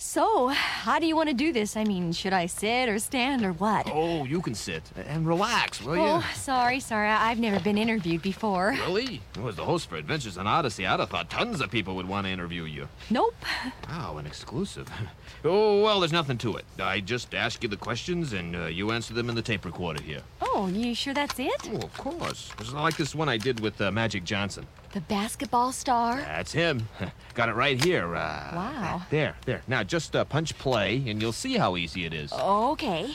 So, how do you want to do this? I mean, should I sit or stand or what? Oh, you can sit and relax, will you? Oh, sorry. I've never been interviewed before. Really? As the host for Adventures in Odyssey, I'd have thought tons of people would want to interview you. Nope. Wow, an exclusive. Oh, well, there's nothing to it. I just ask you the questions, and you answer them in the tape recorder here. Oh, you sure that's it? Oh, of course. It's like this one I did with Magic Johnson. The basketball star? That's him. Got it right here. Wow. There. Now, just punch play, and you'll see how easy it is. Okay.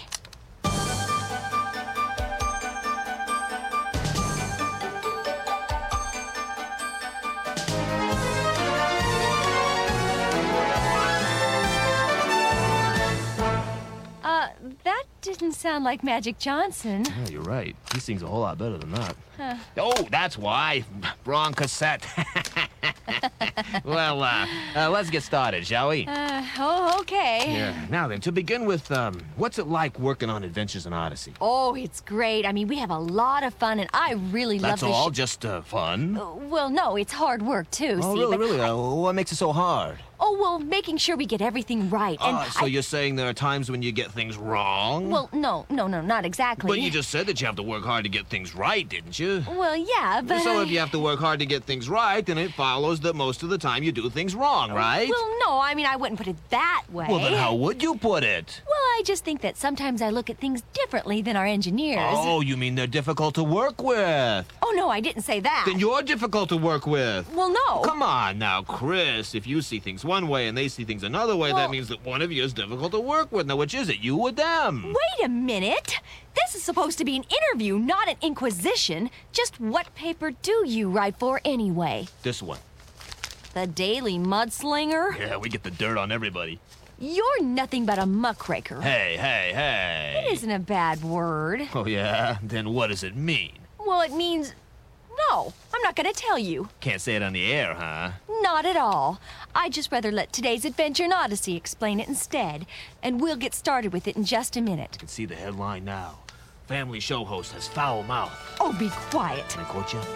That didn't sound like Magic Johnson. Yeah, you're right. He sings a whole lot better than that. Oh, that's why. Wrong cassette. Well, let's get started, shall we? Okay. Yeah. Now then, to begin with, what's it like working on Adventures in Odyssey? Oh, it's great. I mean, we have a lot of fun, and I really love That's this. all? Just fun? Well, no, it's hard work, too. Oh, see, really, but... really? What makes it so hard? Oh, well, making sure we get everything right. And So you're saying there are times when you get things wrong? Well, no, not exactly. But you just said that you have to work hard to get things right, didn't you? Well, yeah, but So if you have to work hard to get things right, then it follows that most of the time you do things wrong, right? Well, no, I mean, I wouldn't put it that way. Well, then how would you put it? Well, I just think that sometimes I look at things differently than our engineers. Oh, you mean they're difficult to work with? Oh, no, I didn't say that. Then you're difficult to work with. Well, no. Come on now, Chris. If you see things one way and they see things another way, Well- that means that one of you is difficult to work with. Now, which is it, you or them? Wait a minute. This is supposed to be an interview, not an inquisition. Just what paper do you write for anyway? This one. The Daily Mudslinger? Yeah, we get the dirt on everybody. You're nothing but a muckraker. Hey. It isn't a bad word. Oh, yeah? Then what does it mean? Well, it means... No, I'm not going to tell you. Can't say it on the air, huh? Not at all. I'd just rather let today's Adventure in Odyssey explain it instead. And we'll get started with it in just a minute. You can see the headline now. Family show host has foul mouth. Oh, be quiet. Can I quote you?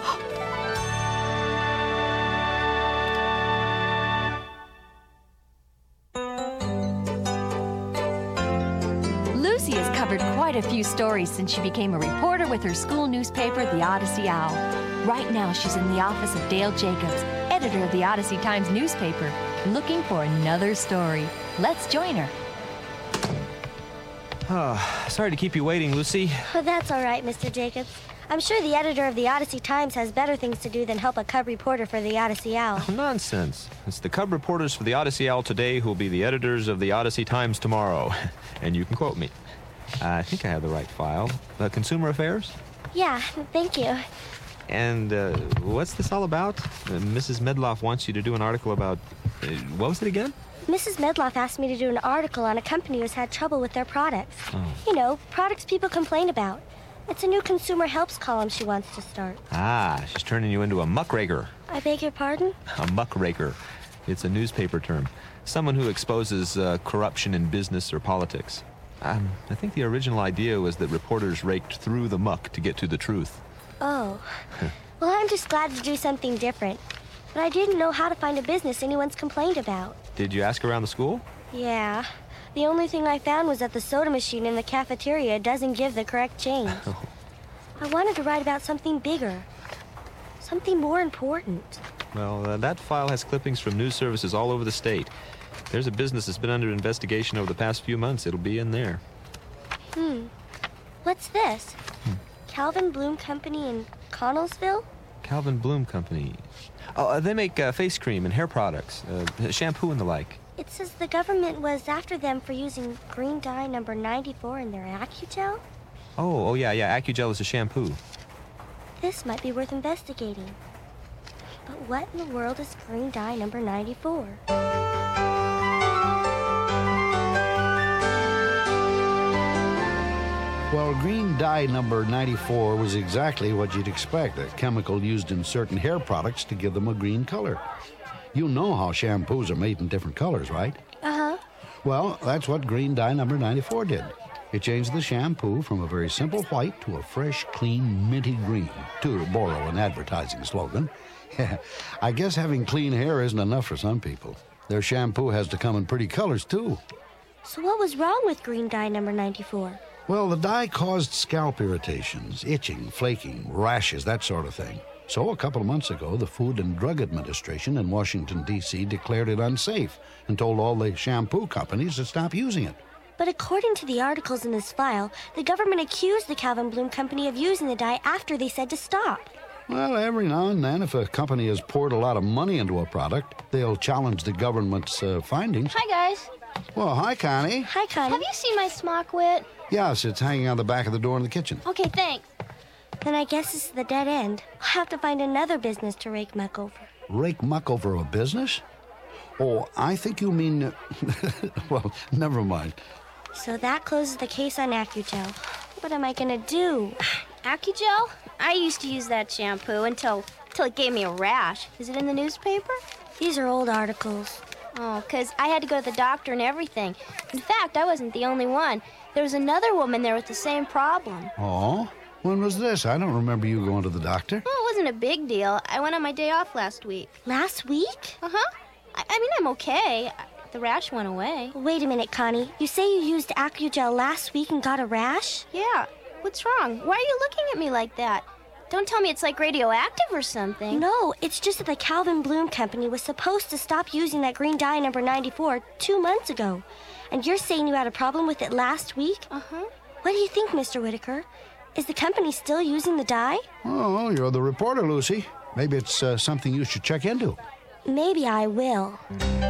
Lucy has covered quite a few stories since she became a reporter with her school newspaper, The Odyssey Owl. Right now, she's in the office of Dale Jacobs, editor of the Odyssey Times newspaper, looking for another story. Let's join her. Sorry to keep you waiting, Lucy. Oh, that's all right, Mr. Jacobs. I'm sure the editor of the Odyssey Times has better things to do than help a cub reporter for the Odyssey Owl. Oh, nonsense. It's the cub reporters for the Odyssey Owl today who will be the editors of the Odyssey Times tomorrow. And you can quote me. I think I have the right file. Consumer Affairs? Yeah, thank you. And what's this all about? Mrs. Medloff wants you to do an article about... what was it again? Mrs. Medloff asked me to do an article on a company who's had trouble with their products. Oh. You know, products people complain about. It's a new consumer helps column she wants to start. Ah, she's turning you into a muckraker. I beg your pardon? A muckraker. It's a newspaper term. Someone who exposes corruption in business or politics. I think the original idea was that reporters raked through the muck to get to the truth. Oh. Well, I'm just glad to do something different. But I didn't know how to find a business anyone's complained about. Did you ask around the school? Yeah. The only thing I found was that the soda machine in the cafeteria doesn't give the correct change. I wanted to write about something bigger. Something more important. Well, that file has clippings from news services all over the state. There's a business that's been under investigation over the past few months. It'll be in there. What's this? Calvin Bloom Company in Connellsville? Calvin Bloom Company. Oh, they make face cream and hair products, shampoo and the like. It says the government was after them for using green dye number 94 in their AccuGel. Oh, yeah, AccuGel is a shampoo. This might be worth investigating. But what in the world is green dye number 94? Well, green dye number 94 was exactly what you'd expect, a chemical used in certain hair products to give them a green color. You know how shampoos are made in different colors, right? Uh-huh. Well, that's what green dye number 94 did. It changed the shampoo from a very simple white to a fresh, clean, minty green, to borrow an advertising slogan. I guess having clean hair isn't enough for some people. Their shampoo has to come in pretty colors, too. So what was wrong with green dye number 94? Well, the dye caused scalp irritations, itching, flaking, rashes, that sort of thing. So a couple of months ago, the Food and Drug Administration in Washington, D.C. declared it unsafe and told all the shampoo companies to stop using it. But according to the articles in this file, the government accused the Calvin Bloom Company of using the dye after they said to stop. Well, every now and then, if a company has poured a lot of money into a product, they'll challenge the government's findings. Hi, guys. Well, hi, Connie. Hi, Connie. Have you seen my smock wit? Yes, it's hanging on the back of the door in the kitchen. Okay, thanks. Then I guess this is the dead end. I'll have to find another business to rake muck over. Rake muck over a business? Oh, I think you mean... well, never mind. So that closes the case on AccuGel. What am I gonna do? AccuGel? I used to use that shampoo until it gave me a rash. Is it in the newspaper? These are old articles. Oh, 'cause I had to go to the doctor and everything. In fact, I wasn't the only one. There was another woman there with the same problem. Oh? When was this? I don't remember you going to the doctor. Well, it wasn't a big deal. I went on my day off last week. Last week? Uh-huh. I mean, I'm okay. The rash went away. Wait a minute, Connie. You say you used AccuGel last week and got a rash? Yeah. What's wrong? Why are you looking at me like that? Don't tell me it's like radioactive or something. No, it's just that the Calvin Bloom Company was supposed to stop using that green dye number 94 2 months ago. And you're saying you had a problem with it last week? Uh-huh. What do you think, Mr. Whitaker? Is the company still using the dye? Oh, you're the reporter, Lucy. Maybe it's something you should check into. Maybe I will.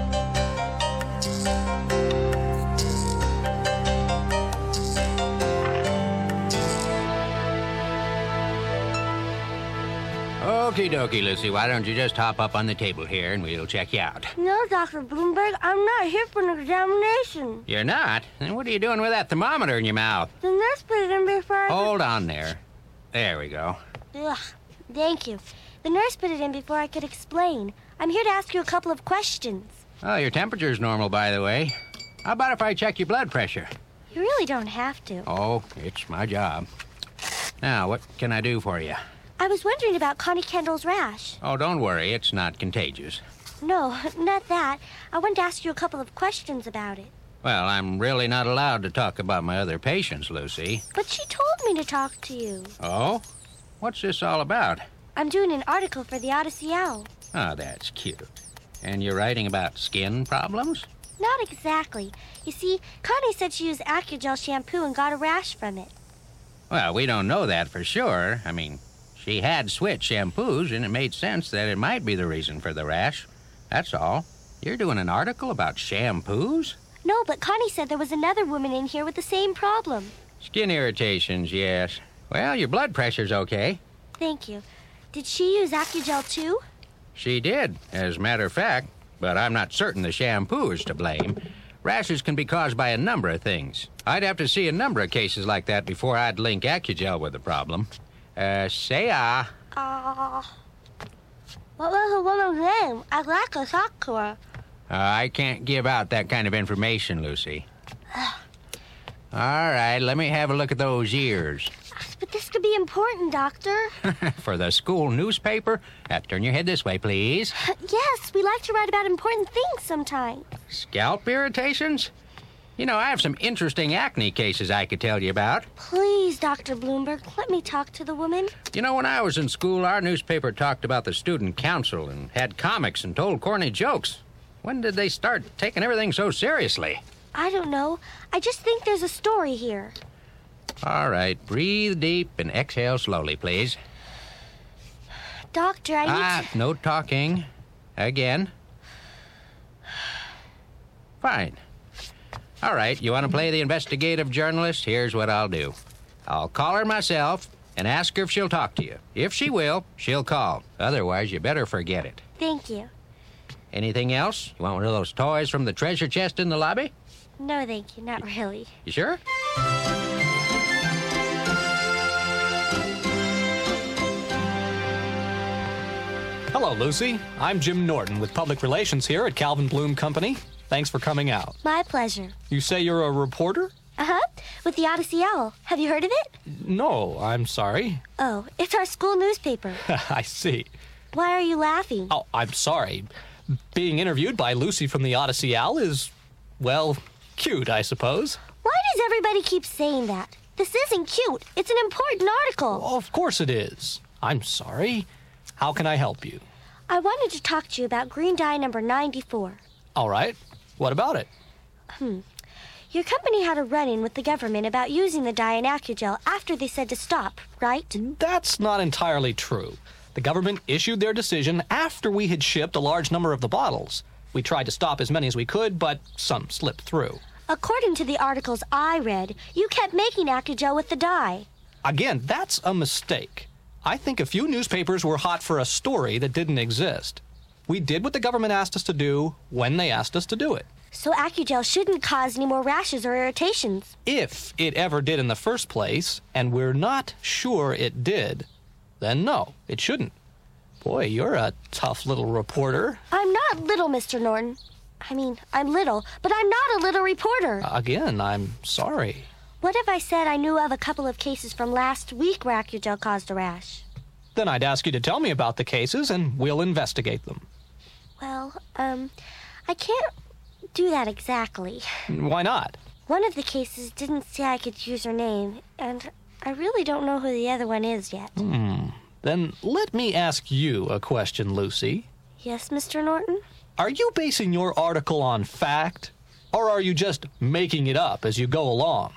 Okie dokie, Lucy. Why don't you just hop up on the table here and we'll check you out. No, Dr. Bloomberg, I'm not here for an examination. You're not? Then what are you doing with that thermometer in your mouth? The nurse put it in before I... Hold on there. There we go. Ugh, thank you. The nurse put it in before I could explain. I'm here to ask you a couple of questions. Oh, your temperature's normal, by the way. How about if I check your blood pressure? You really don't have to. Oh, it's my job. Now, what can I do for you? I was wondering about Connie Kendall's rash. Oh, don't worry. It's not contagious. No, not that. I wanted to ask you a couple of questions about it. Well, I'm really not allowed to talk about my other patients, Lucy. But she told me to talk to you. Oh? What's this all about? I'm doing an article for the Odyssey Owl. Oh, that's cute. And you're writing about skin problems? Not exactly. You see, Connie said she used AccuGel shampoo and got a rash from it. Well, we don't know that for sure. I mean, she had switched shampoos, and it made sense that it might be the reason for the rash. That's all. You're doing an article about shampoos? No, but Connie said there was another woman in here with the same problem. Skin irritations, yes. Well, your blood pressure's okay. Thank you. Did she use AccuGel too? She did, as a matter of fact, but I'm not certain the shampoo is to blame. Rashes can be caused by a number of things. I'd have to see a number of cases like that before I'd link AccuGel with the problem. What was the woman's name? I'd like to talk to her. I can't give out that kind of information, Lucy. All right, let me have a look at those ears. But this could be important, Doctor. For the school newspaper? Turn your head this way, please. Yes, we like to write about important things sometimes. Scalp irritations? You know, I have some interesting acne cases I could tell you about. Please, Dr. Bloomberg, let me talk to the woman. You know, when I was in school, our newspaper talked about the student council and had comics and told corny jokes. When did they start taking everything so seriously? I don't know. I just think there's a story here. All right, breathe deep and exhale slowly, please. Doctor, I need to... No talking. Again. Fine. All right, you want to play the investigative journalist? Here's what I'll do. I'll call her myself and ask her if she'll talk to you. If she will, she'll call. Otherwise, you better forget it. Thank you. Anything else? You want one of those toys from the treasure chest in the lobby? No, thank you. Not really. You sure? Hello, Lucy. I'm Jim Norton with Public Relations here at Calvin Bloom Company. Thanks for coming out. My pleasure. You say you're a reporter? Uh-huh. With the Odyssey Owl. Have you heard of it? No, I'm sorry. Oh, it's our school newspaper. I see. Why are you laughing? Oh, I'm sorry. being interviewed by Lucy from the Odyssey Owl is, well, cute, I suppose. Why does everybody keep saying that? This isn't cute. It's an important article. Well, of course it is. I'm sorry. How can I help you? I wanted to talk to you about green dye number 94. All right. What about it? Your company had a run-in with the government about using the dye in Acugel after they said to stop, right? That's not entirely true. The government issued their decision after we had shipped a large number of the bottles. We tried to stop as many as we could, but some slipped through. According to the articles I read, you kept making Acugel with the dye. Again, that's a mistake. I think a few newspapers were hot for a story that didn't exist. We did what the government asked us to do when they asked us to do it. So Acugel shouldn't cause any more rashes or irritations. If it ever did in the first place, and we're not sure it did, then no, it shouldn't. Boy, you're a tough little reporter. I'm not little, Mr. Norton. I mean, I'm little, but I'm not a little reporter. Again, I'm sorry. What if I said I knew of a couple of cases from last week where Acugel caused a rash? Then I'd ask you to tell me about the cases, and we'll investigate them. Well, I can't do that exactly. Why not? One of the cases didn't say I could use her name, and I really don't know who the other one is yet. Then let me ask you a question, Lucy. Yes, Mr. Norton? Are you basing your article on fact, or are you just making it up as you go along?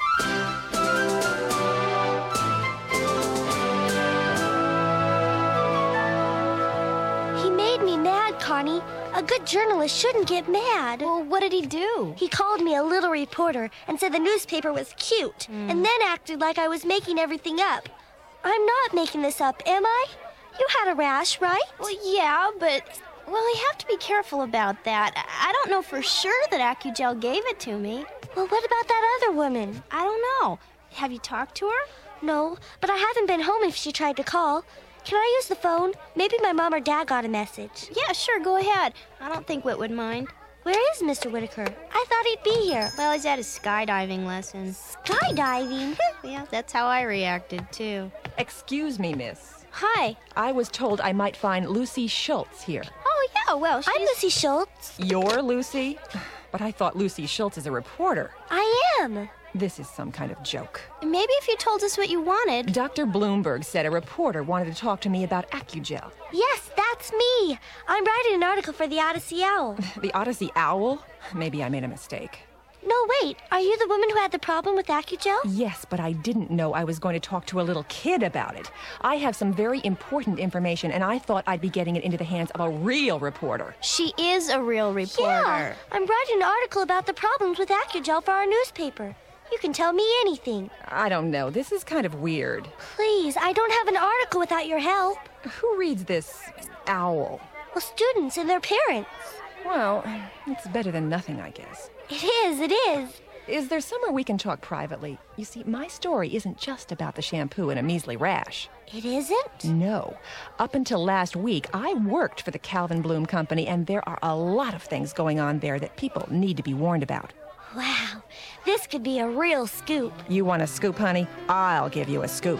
He made me mad, Connie. A good journalist shouldn't get mad. Well, what did he do? He called me a little reporter and said the newspaper was cute, and then acted like I was making everything up. I'm not making this up, am I? You had a rash, right? Well, yeah, but... Well, you have to be careful about that. I don't know for sure that Acugel gave it to me. Well, what about that other woman? I don't know. Have you talked to her? No, but I haven't been home if she tried to call. Can I use the phone? Maybe my mom or dad got a message. Yeah, sure, go ahead. I don't think Whit would mind. Where is Mr. Whitaker? I thought he'd be here. Well, he's at his skydiving lesson. Skydiving? Yeah, that's how I reacted, too. Excuse me, miss. Hi. I was told I might find Lucy Schultz here. Oh, yeah, well, she's... I'm Lucy Schultz. You're Lucy? But I thought Lucy Schultz is a reporter. I am. This is some kind of joke. Maybe if you told us what you wanted. Dr. Bloomberg said a reporter wanted to talk to me about Acugel. Yes, that's me. I'm writing an article for the Odyssey Owl. The Odyssey Owl? Maybe I made a mistake. No, wait. Are you the woman who had the problem with Acugel? Yes, but I didn't know I was going to talk to a little kid about it. I have some very important information, and I thought I'd be getting it into the hands of a real reporter. She is a real reporter. Yeah, I'm writing an article about the problems with Acugel for our newspaper. You can tell me anything. I don't know. This is kind of weird. Please, I don't have an article without your help. Who reads this owl? Well, students and their parents. Well, it's better than nothing, I guess. It is. Is there somewhere we can talk privately? You see, my story isn't just about the shampoo and a measly rash. It isn't? No. Up until last week, I worked for the Calvin Bloom Company, and there are a lot of things going on there that people need to be warned about. Wow, this could be a real scoop. You want a scoop, honey? I'll give you a scoop.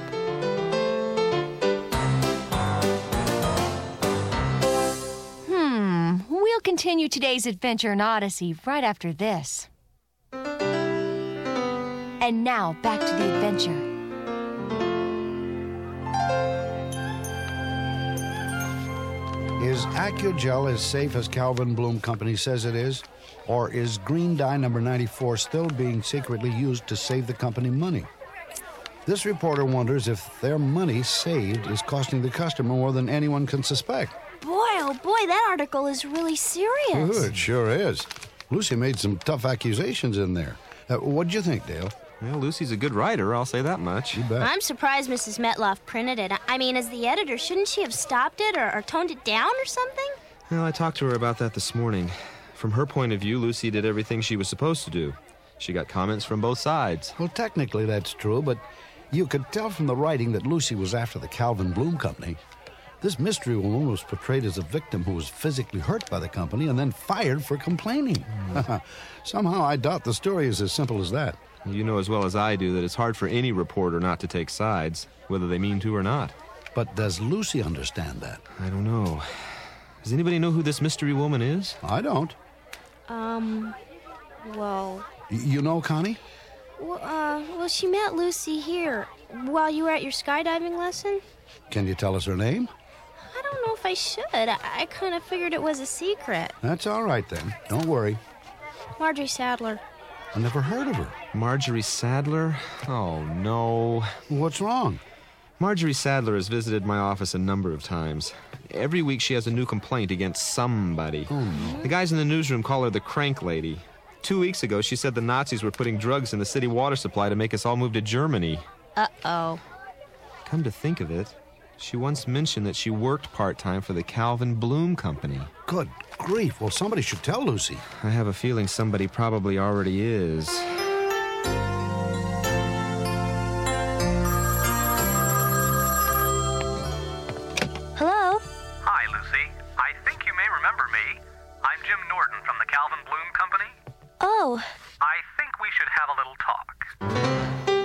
We'll continue today's adventure in Odyssey right after this. And now, back to the adventure. Is Acugel as safe as Calvin Bloom Company says it is? Or is green dye number 94 still being secretly used to save the company money? This reporter wonders if their money saved is costing the customer more than anyone can suspect. Boy, oh boy, that article is really serious. Ooh, it sure is. Lucy made some tough accusations in there. What'd you think, Dale? Well, Lucy's a good writer, I'll say that much. You bet. I'm surprised Mrs. Metloff printed it. I mean, as the editor, shouldn't she have stopped it or toned it down or something? Well, I talked to her about that this morning. From her point of view, Lucy did everything she was supposed to do. She got comments from both sides. Well, technically that's true, but you could tell from the writing that Lucy was after the Calvin Bloom Company. This mystery woman was portrayed as a victim who was physically hurt by the company and then fired for complaining. Somehow I doubt the story is as simple as that. You know as well as I do that it's hard for any reporter not to take sides, whether they mean to or not. But does Lucy understand that? I don't know. Does anybody know who this mystery woman is? I don't. Well... You know, Connie? Well, she met Lucy here while you were at your skydiving lesson. Can you tell us her name? I don't know if I should. I kind of figured it was a secret. That's all right, then. Don't worry. Marjorie Sadler. I never heard of her. Marjorie Sadler? Oh, no. What's wrong? Marjorie Sadler has visited my office a number of times. Every week she has a new complaint against somebody. Oh, no. The guys in the newsroom call her the crank lady. 2 weeks ago, she said the Nazis were putting drugs in the city water supply to make us all move to Germany. Uh-oh. Come to think of it, she once mentioned that she worked part-time for the Calvin Bloom Company. Good grief. Well, somebody should tell Lucy. I have a feeling somebody probably already is. Hello? Hi, Lucy. I think you may remember me. I'm Jim Norton from the Calvin Bloom Company. Oh, I think we should have a little talk.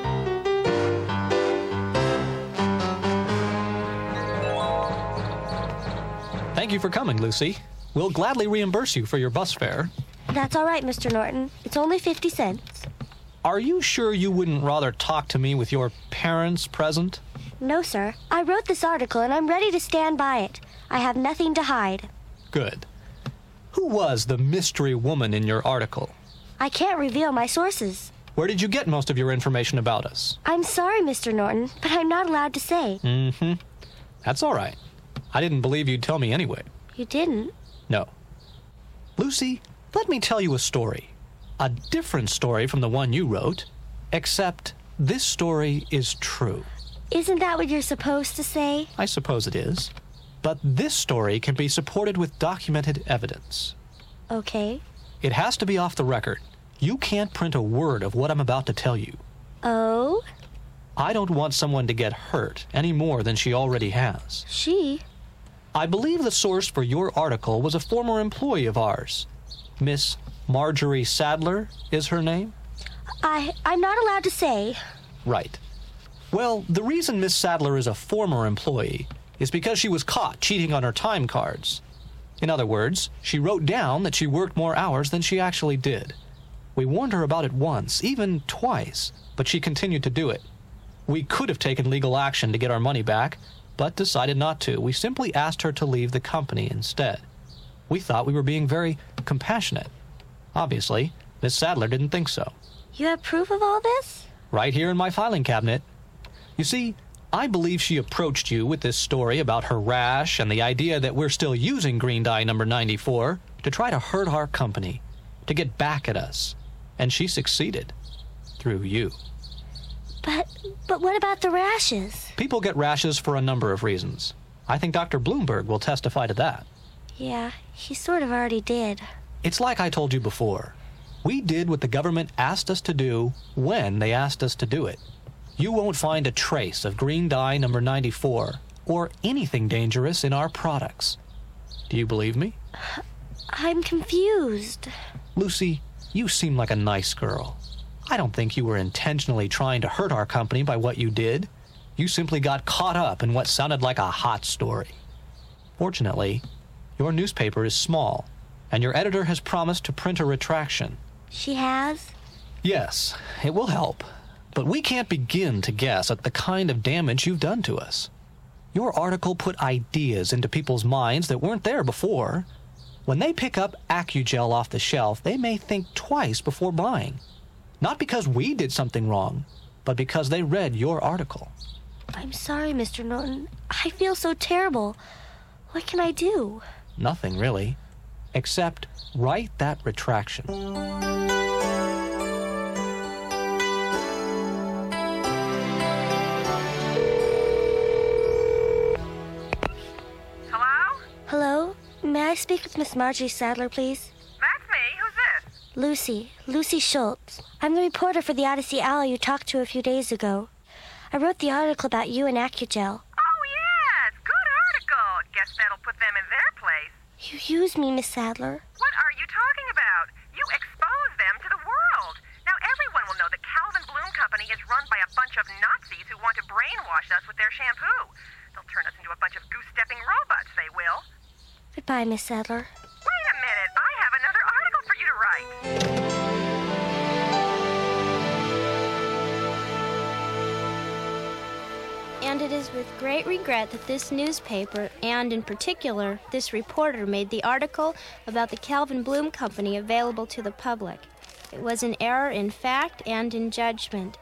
Thank you for coming, Lucy. We'll gladly reimburse you for your bus fare. that's all right, Mr. Norton. It's only 50 cents. Are you sure you wouldn't rather talk to me with your parents present? No, sir. I wrote this article, and I'm ready to stand by it. I have nothing to hide. Good. Who was the mystery woman in your article? I can't reveal my sources. Where did you get most of your information about us? I'm sorry, Mr. Norton, but I'm not allowed to say. Mm-hmm. That's all right. I didn't believe you'd tell me anyway. You didn't? No. Lucy, let me tell you a story. A different story from the one you wrote, except this story is true. Isn't that what you're supposed to say? I suppose it is. But this story can be supported with documented evidence. Okay. It has to be off the record. You can't print a word of what I'm about to tell you. Oh? I don't want someone to get hurt any more than she already has. She? I believe the source for your article was a former employee of ours. Miss Marjorie Sadler is her name? I'm not allowed to say. Right. Well, the reason Miss Sadler is a former employee is because she was caught cheating on her time cards. In other words, she wrote down that she worked more hours than she actually did. We warned her about it once, even twice, but she continued to do it. We could have taken legal action to get our money back, but decided not to. We simply asked her to leave the company instead. We thought we were being very compassionate. Obviously, Miss Sadler didn't think so. You have proof of all this? Right here in my filing cabinet. You see, I believe she approached you with this story about her rash and the idea that we're still using green dye number 94 to try to hurt our company, to get back at us. And she succeeded. Through you. But what about the rashes? People get rashes for a number of reasons. I think Dr. Bloomberg will testify to that. Yeah, he sort of already did. It's like I told you before. We did what the government asked us to do when they asked us to do it. You won't find a trace of green dye number 94 or anything dangerous in our products. Do you believe me? I'm confused. Lucy, you seem like a nice girl. I don't think you were intentionally trying to hurt our company by what you did. You simply got caught up in what sounded like a hot story. Fortunately, your newspaper is small, and your editor has promised to print a retraction. She has? Yes, it will help. But we can't begin to guess at the kind of damage you've done to us. Your article put ideas into people's minds that weren't there before. When they pick up AccuGel off the shelf, they may think twice before buying. Not because we did something wrong, but because they read your article. I'm sorry, Mr. Norton. I feel so terrible. What can I do? Nothing, really. Except write that retraction. Hello? Hello? May I speak with Miss Marjorie Sadler, please? That's me. Who's this? Lucy Schultz. I'm the reporter for the Odyssey Owl you talked to a few days ago. I wrote the article about you and AccuGel. Oh, yes. Good article. Guess that'll put them in their place. You used me, Miss Sadler. What are you talking about? You exposed them to the world. Now everyone will know the Calvin Bloom Company is run by a bunch of Nazis who want to brainwash us with their shampoo. They'll turn us into a bunch of goose-stepping robots, they will. But Goodbye, Miss Sadler. Wait a minute. I have another article for you to write. And it is with great regret that this newspaper, and in particular, this reporter, made the article about the Calvin Bloom Company available to the public. It was an error in fact and in judgment.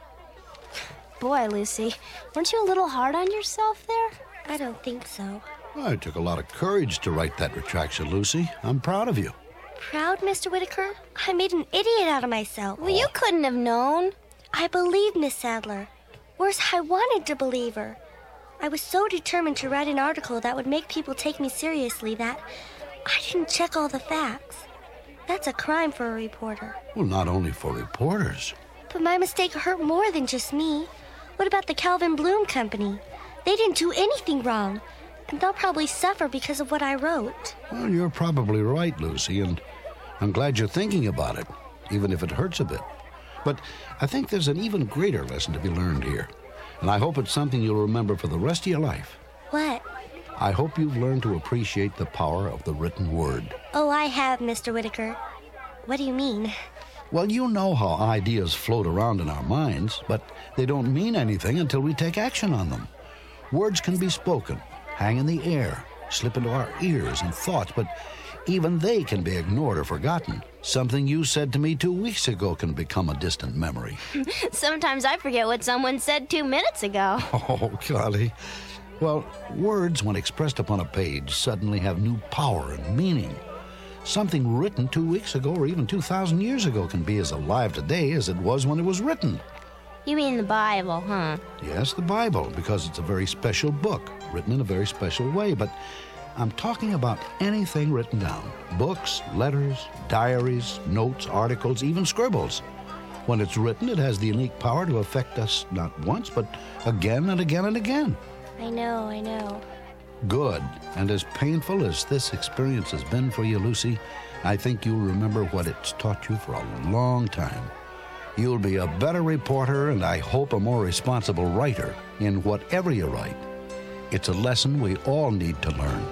Boy, Lucy, weren't you a little hard on yourself there? I don't think so. Well, it took a lot of courage to write that retraction, Lucy. I'm proud of you. Proud, Mr. Whitaker? I made an idiot out of myself. Well, you couldn't have known. I believed Miss Sadler. Worse, I wanted to believe her. I was so determined to write an article that would make people take me seriously that I didn't check all the facts. That's a crime for a reporter. Well, not only for reporters. But my mistake hurt more than just me. What about the Calvin Bloom Company? They didn't do anything wrong, and they'll probably suffer because of what I wrote. Well, you're probably right, Lucy, and I'm glad you're thinking about it, even if it hurts a bit. But I think there's an even greater lesson to be learned here, and I hope it's something you'll remember for the rest of your life. What? I hope you've learned to appreciate the power of the written word. Oh, I have, Mr. Whitaker. What do you mean? Well, you know how ideas float around in our minds, but they don't mean anything until we take action on them. Words can be spoken, hang in the air, slip into our ears and thoughts, but even they can be ignored or forgotten. Something you said to me 2 weeks ago can become a distant memory. Sometimes I forget what someone said 2 minutes ago. Oh, golly. Well, words, when expressed upon a page, suddenly have new power and meaning. Something written 2 weeks ago or even 2,000 years ago can be as alive today as it was when it was written. You mean the Bible, huh? Yes, the Bible, because it's a very special book, written in a very special way. But I'm talking about anything written down. Books, letters, diaries, notes, articles, even scribbles. When it's written, it has the unique power to affect us not once, but again and again and again. I know. Good. And as painful as this experience has been for you, Lucy, I think you'll remember what it's taught you for a long time. You'll be a better reporter and I hope a more responsible writer in whatever you write. It's a lesson we all need to learn.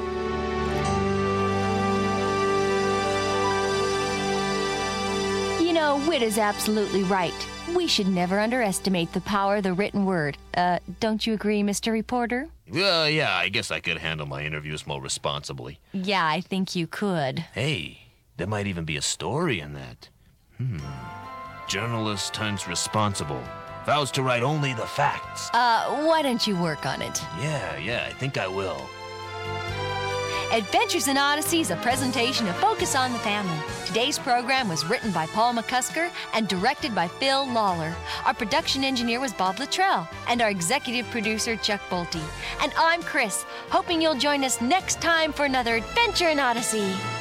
You know, Whit is absolutely right. We should never underestimate the power of the written word. Don't you agree, Mr. Reporter? Well, yeah, I guess I could handle my interviews more responsibly. Yeah, I think you could. Hey, there might even be a story in that. Journalist turns responsible. Vows to write only the facts. Why don't you work on it? Yeah, I think I will. Adventures in Odyssey is a presentation of Focus on the Family. Today's program was written by Paul McCusker and directed by Phil Lawler. Our production engineer was Bob Luttrell, and our executive producer, Chuck Bolte. And I'm Chris, hoping you'll join us next time for another Adventure in Odyssey.